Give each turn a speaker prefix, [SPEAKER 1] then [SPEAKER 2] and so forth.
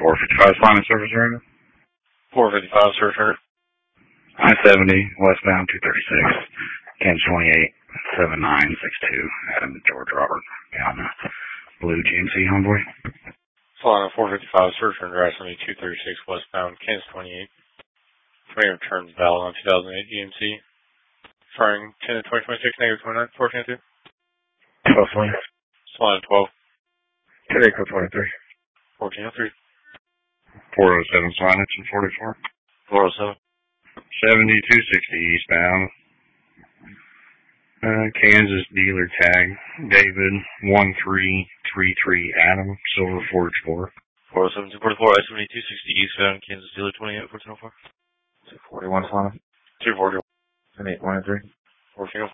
[SPEAKER 1] 455 Sonic Service Area.
[SPEAKER 2] 455 Service Area.
[SPEAKER 1] I-70 westbound 236, Kansas 28, 7962, Adam George Robert, on blue GMC Homeboy.
[SPEAKER 2] Following 455 Service Area, I-70 236 westbound, Kansas 28. May return valid on 2008 GMC. Firing 10 to 2026, negative 29, 1402.
[SPEAKER 1] 1220.
[SPEAKER 2] Salon 12.
[SPEAKER 1] 10 Echo 23.
[SPEAKER 2] 1403.
[SPEAKER 1] 407 Sonic and 44.
[SPEAKER 2] 407.
[SPEAKER 1] 7260 eastbound. Kansas dealer tag, David 1333 Adam, Silver Ford Explorer.
[SPEAKER 2] 407 244, I-70 260 eastbound, Kansas dealer 28 1404.
[SPEAKER 1] 241 Sonic.
[SPEAKER 2] 240.
[SPEAKER 1] 813.
[SPEAKER 2] 1404.